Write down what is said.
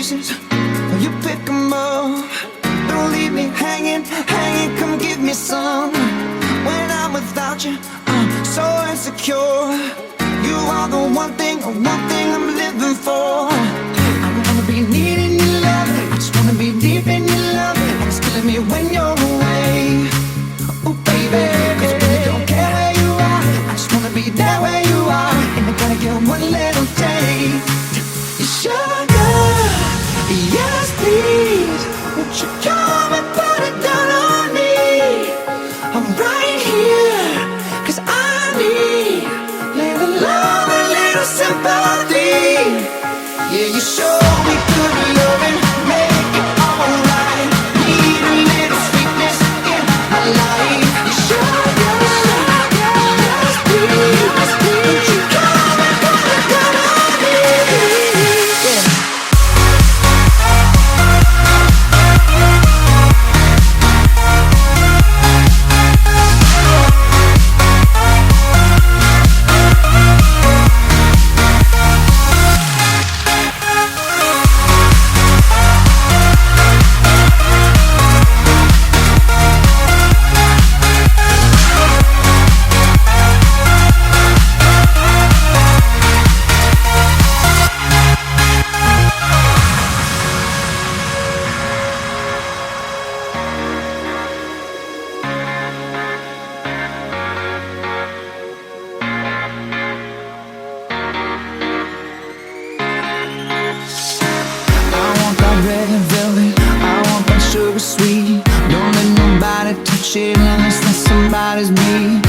pieces, you pick 'em up. Don't leave me hanging, hanging, come give me some. When I'm without you, I'm so insecure. You are the one thing I'm living for. I don't wanna be needing your love, I just wanna be deep in your love. And it's killing me when you're away. Oh baby, 'cause I really don't care where you are, I just wanna be there where you are. And I gotta get one little taste. You sugar, yes please, won't you come and put it down on me? I'm right here, 'cause I need little love, a little sympathy. Yeah, you show me good loving, make it alright. Need a little sweetness in my life. You sugar, yes please, won't you come and put it down on me? Yeah. Red velvet, I want that sugar sweet. Don't let nobody touch it unless that somebody's me.